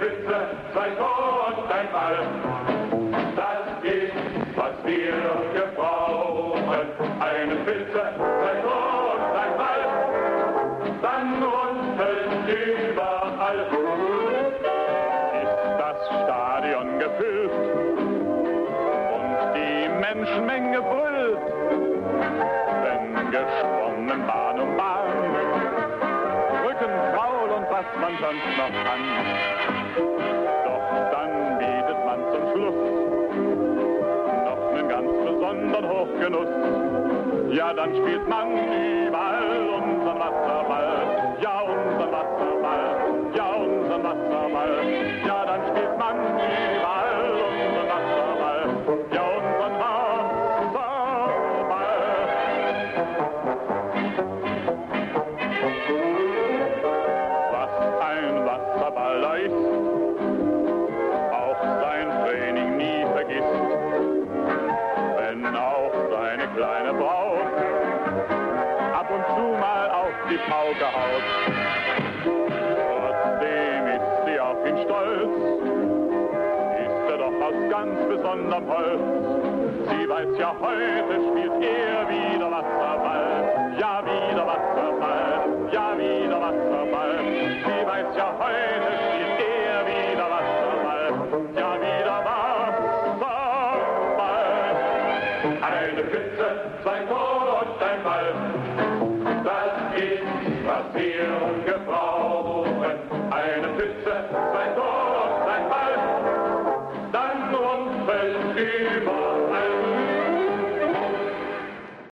Pfütze, 2 Tore und ein Ball. Das ist, was wir gebrauchen. Eine Pfütze, 2 Tore und ein Ball. Dann rumpelt überall. Ist das Stadion gefüllt und die Menschenmenge brüllt, wenn gesponnen Bahn um Bahn, Rücken faul und was man sonst noch kann. Doch dann bietet man zum Schluss noch einen ganz besonderen Hochgenuss. Ja, dann spielt man überall unseren Wasserball. Ja, unseren Wasserball. Ja, unseren Wasserball. Ja, dann spielt man überall unseren Wasserball. Ja, unseren Wasserball. Was ein Wasserballer ist, auch sein Training nie vergisst, wenn auch seine kleine Braut ab und zu mal auf die Pauke haut. Trotzdem ist sie auf ihn stolz, ist er doch aus ganz besonderem Holz. Sie weiß ja, heute spielt er wieder Wasserball. Ja, wieder Wasserball. Ja, wieder Wasserball. Sie weiß ja, heute spielt er wieder Wasserball. Ja, wieder Wasserball. Eine Pfütze, 2 Tore und ein Ball. Das ist, was wir gebrauchen. Eine Pfütze, 2 Tore und ein Ball. Dann rumpelt über